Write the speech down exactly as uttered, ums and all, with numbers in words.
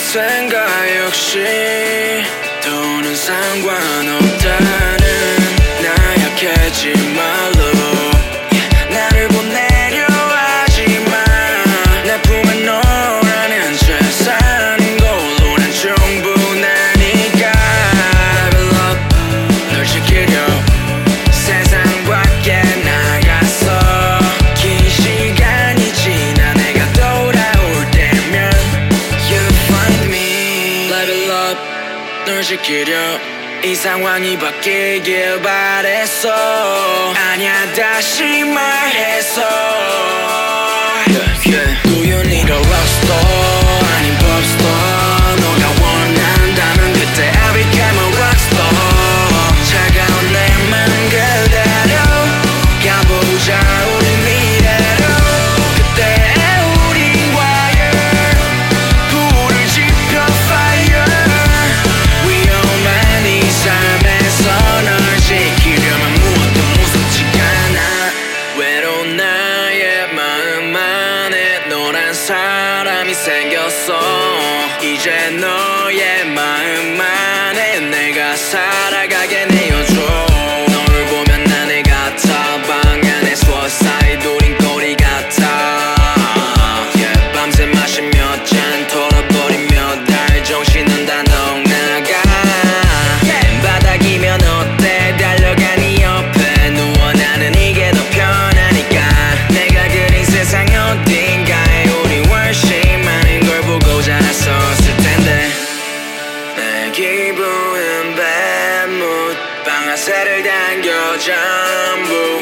생각 역시 돈은 상관없다는 나약해지 말로 나를 보내려 하지마. 내 품에 너라는 최선인 걸로 난 충분하니까 Level up 널 지키려 세상 밖에 나가서 긴 시간이 지나 내가 돌아올 때면 You find me Level up 널 지키려 이 상황이 바뀌길 바랬어. 아냐 다시 말해서 yeah, yeah. Do you need a rockstar 아닌 popstar 너가 원한다면 그때 I became a rockstar. 차가운 내 맘 그대로 가보자 우리 미래로. 그때 우리와의 불을 지펴 fire 위험한 이 삶에서 널 지키려면 무엇도 무섭지가 않아. 외로운 나의 마음 안에 너란 사람이 생겼어. 이제 너의 마음 안에 내가 살아가게 내어줘. 너를 보면 난 애 같아. 방 안에 수어사이드 우린 꼬리 같아. yeah, 밤새 마시며 짠 털어버리며 달 정신은 다 넉나가. yeah, 바닥이면 어때 달려가 네 옆에 누워 나는 이게 더 편하니까. 내가 그린 세상 어딘가에 우리 훨씬 많은 걸 보고 자랐었을 텐데 내 기분은 뱀뭇 방아쇠를 당겨 전부